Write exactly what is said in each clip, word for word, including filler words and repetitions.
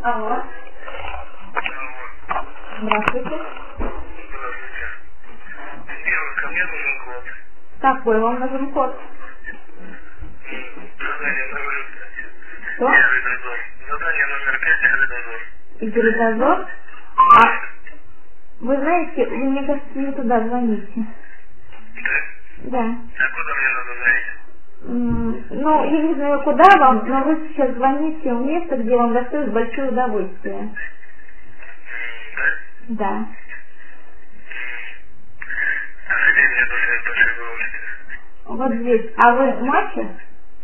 Алло. Здравствуйте. Здравствуйте. Первый, ко мне нужен код. Какой вам нужен код? Задание номер пять. Что? Серый дозор. Задание номер пять, серый дозор. Игорь, а вы знаете, вы, мне кажется, не туда звоните. Да? Да. А куда мне надо звонить? М, Ну, я не знаю, куда вам, но вы сейчас звоните в место, где вам доставит большое удовольствие. М, Да? Да. А где мне доставит большое удовольствие? Вот здесь. А вы мачо?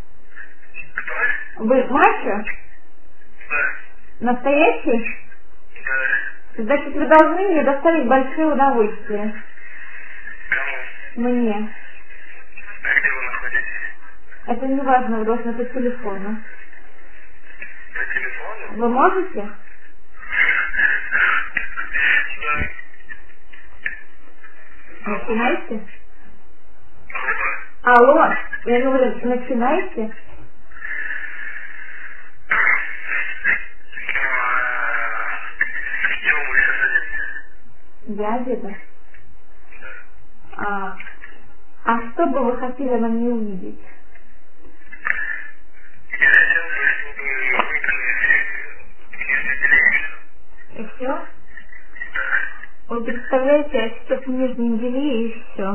Кто? Вы мачо? Да. Настоящий? Да. Значит, вы должны мне доставить большое удовольствие. Кому? Мне. А где вы находитесь? Это не важно, вы должны по телефону. По телефону? Вы можете? Да. Начинайте. Алло. Алло, я говорю, начинайте. Где вы сейчас одеты? Я где-то. Да. А, а что бы вы хотели на мне увидеть? Я хотел бы, чтобы вы принесли И все? Да. Вы представляете, я сейчас в нижнем белье и все.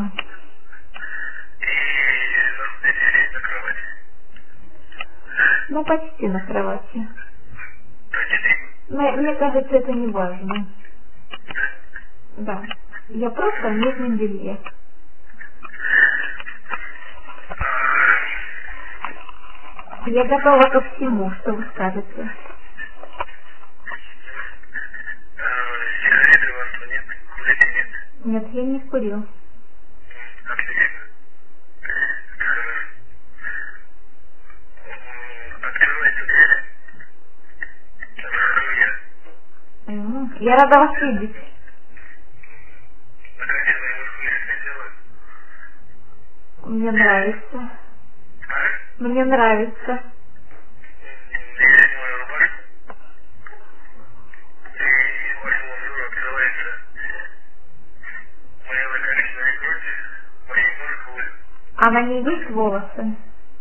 И находитесь на кровати. Ну, почти на кровати. Почти. Но мне кажется, это не важно. Да. Я просто в нижнем белье. Я готова ко всему, что вы скажете. Сигареты у вас нет? Курите нет? Нет, я не курю. Отлично. Открывайте дверь. Захожу я. М, Я рада вас видеть. Наконец-то я выхожу делаю. Мне нравится. А? Мне нравится. Я снимаю рубашку. И вашему взору открывается моя наконечная грудь, мои мускулы. А на ней есть волосы? М,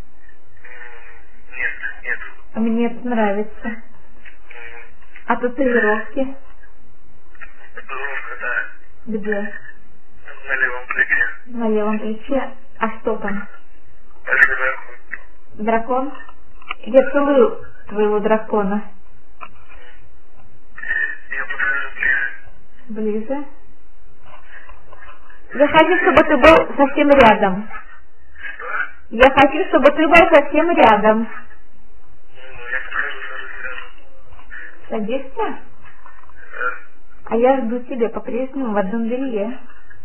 Нет, нет. Мне это нравится. М, А татуировки? Татуировка, да. Где? На левом плече. На левом плече. А что там? Большой дракон. Дракон? Я целую твоего дракона. Я подхожу ближе. Ближе. Я хочу, чтобы ты был совсем рядом. Что? Я хочу, чтобы ты был совсем рядом. Ну, я подхожу, сажусь рядом. Садишься? Да. А я жду тебя по-прежнему в одном белье.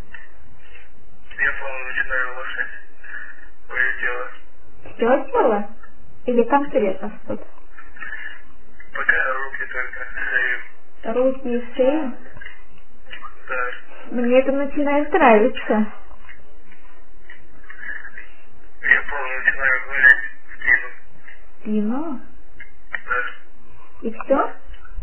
Я, по-моему, начинаю улучшать твое тело. Все тело? Или конкретно что-то? Пока руки только шею. Руки и шею? Да. Мне это начинает нравиться. Я, по-моему, начинаю гулять в спину. Спину? Да. И все?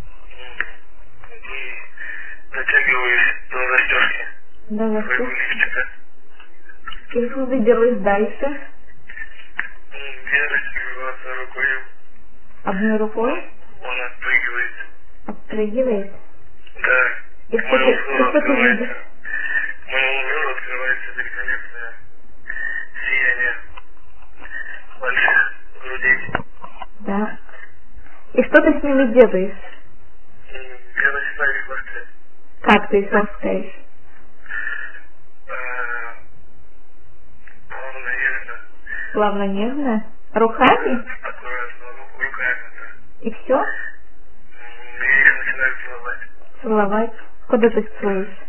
И дотягиваюсь до застежки Да, за своего что? лифчика. И выберусь дальше. М, Я расстегиваться рукой. Одной рукой Он отпрыгивает. отпрыгивает. Да. И что Моему ты, взору и что ты открывается. видишь? Моему взору открывается великолепное сияние больших грудей. Да. И что ты с ними делаешь? М, Я начинаю их ласкать. Как ты их ласкаешь? А, Плавно, нежно. Плавно, нежно? Руками? Аккуратно, ру- руками, да. И все? М, Я их начинаю целовать. Целовать? Куда ты целуешь?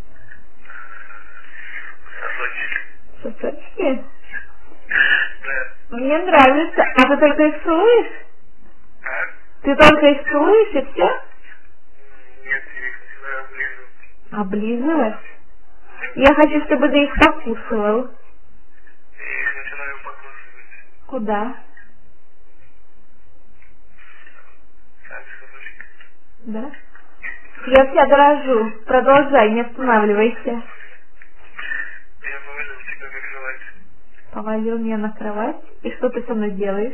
Сосочек. Сосочки? Да. Мне нравится. А ты только их целуешь? А? Ты только их целуешь и все? М, Нет, я их начинаю облизывать. Облизывать? Я хочу, чтобы ты их покусывал. Я их начинаю покусывать. Куда? Сами сосочки. Да? Я вся дрожу. Продолжай, не останавливайся. Я повалил тебя на кровать. Повалил меня на кровать. И что ты со мной делаешь?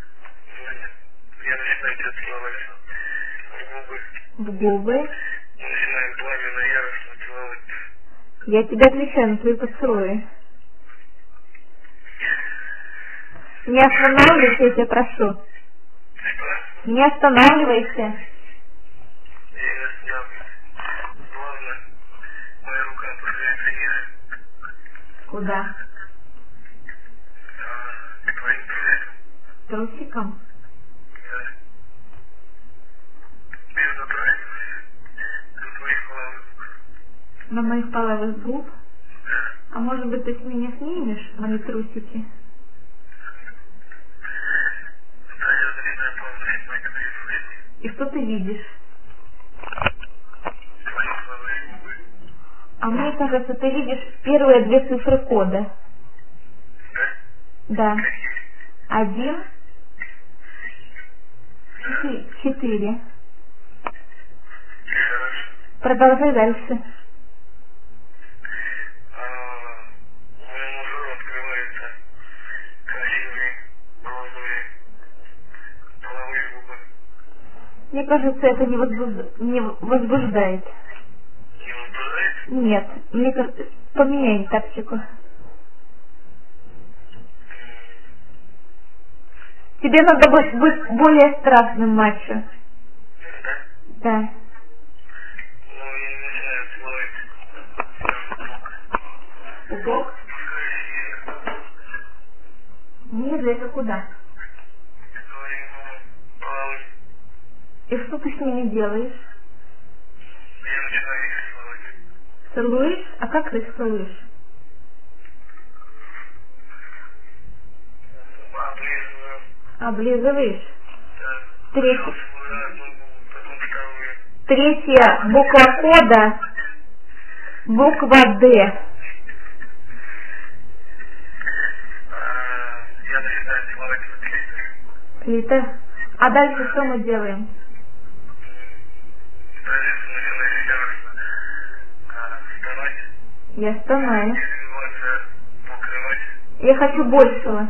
Я начинаю тебя целовать в губы. В губы. Мы начинаем пламенно, яростно целовать. Я тебе отвечаю на твои поцелуи. Не останавливайся, я тебя прошу. Что? Не останавливайся. Я не останавливаюсь. Плавно. Моя рука опускается ниже. Куда? А, к твоим трусикам. Трусиком? Да. Я затрагиваюсь до твоих половых губ. На моих половых губ? Да. А может быть, ты с меня снимешь мои трусики? Да, я начинаю плавно снимать твои трусики. И что ты видишь? Твои половые губы. А мне кажется, ты видишь первые две цифры кода. Да? Да. Какие? Один, четыре. четыре. Хорошо. Продолжай дальше. А, моему взору открываются красивые розовые половые губы. Мне кажется, это не, возбуж- не возбуждает. Не возбуждает? Нет, мне кажется, поменяй тактику. Тебе надо быть, быть более страстным, мачо. Да? Да. Ну, и начинаю целовать. Бог? Ниже это куда? Твоему половым. И что ты с ними делаешь? Я начинаю их целовать. Целуешь? А как ты их целуешь? Облизываю. Облизываешь? Да. Треть- Сначала целую одну губу, потом вторую. Третья буква кода, буква Д. А, я начинаю целовать этот листер. Литер. А дальше что мы делаем? Дальше ты начинаешь яростно а, вставать Я стонаю. и извиваться по кровати. Я хочу большего.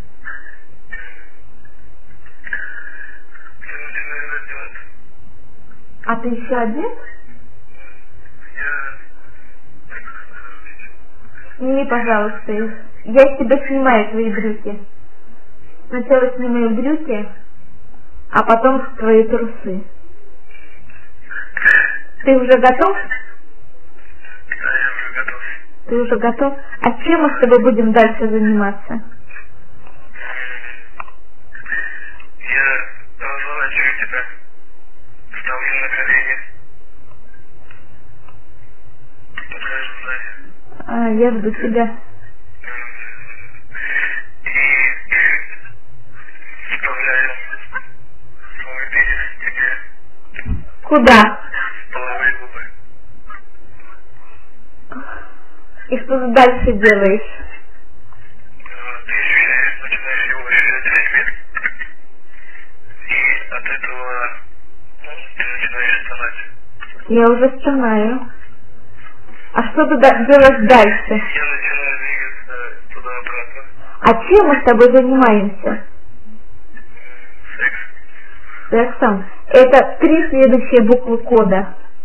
Ты начинаешь раздеваться. А ты еще один? Я прекрасно нахожусь. Сними, пожалуйста, их. Я с тебя снимаю твои брюки. Сначала снимаю брюки, а потом твои трусы. Ты уже готов? Да, я уже готов. Ты уже готов? А чем мы с тобой будем дальше заниматься? Я разворачиваю тебя, ставлю на колени, подхожу сзади А, я жду тебя. и вставляю свой пенис тебе Куда? в половые губы. И что ты дальше делаешь? А, Ты ощущаешь, начинаешь его ощущать весь мир. И от этого ну, ты начинаешь стонать. Я уже стонаю. А что ты да- делаешь дальше? Я начинаю двигаться туда-обратно. А чем мы с тобой занимаемся? Секс. Сексом. Это три следующие буквы кода.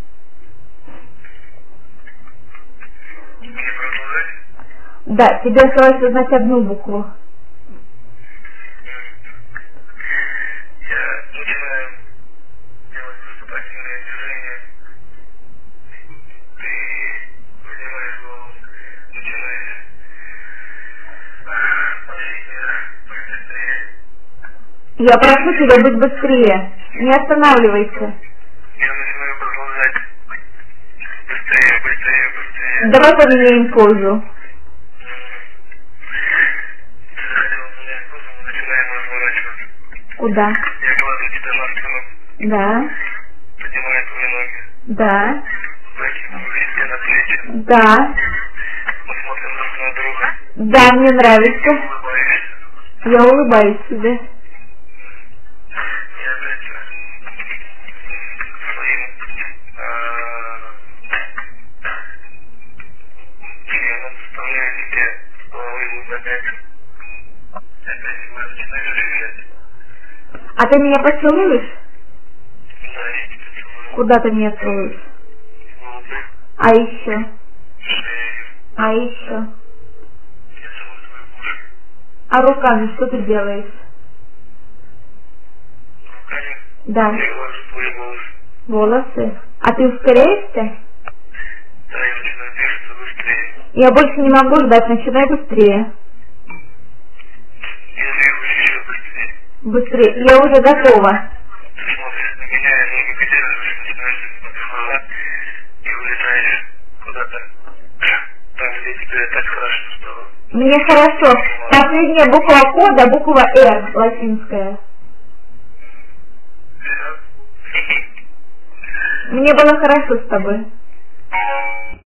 Мне продолжать? Да, тебе осталось узнать одну букву. Я начинаю делать поступательные движения. Ты поднимаешь голову, начинаешь просить меня быть быстрее. Я прошу тебя быть быстрее. Не останавливайся. Я начинаю продолжать. Быстрее, быстрее, быстрее. Давай поменяем позу. Ты заходил в меня в позу, мы начинаем разворачиваться. Куда? Я кладу тебя на спину, Да, поднимаю твои ноги, да, закидываю себе на плечи. да, Мы смотрим друг на друга. да, мне нравится. Улыбаешься. Я улыбаюсь тебе. Я опять свои ты меня поцелуешь? Да, я тебя целую. Куда ты меня целуешь? Губы, А еще? шею. А еще? Я целую твою уши. А руками что ты делаешь? Руками Да. я глажу твои волосы. Волосы. А ты ускоряешься? Да, я начинаю движется быстрее. Я больше не могу ждать, начинай быстрее. Я двигаюсь еще быстрее. Быстрее. Я уже готова. Ты смотришь на меня, не выдерживаешь, начинаешь глаза и улетаешь куда-то. Там, где тебе так хорошо, что... Мне хорошо. Последняя буква кода, буква Р латинская. Все. Мне было хорошо с тобой.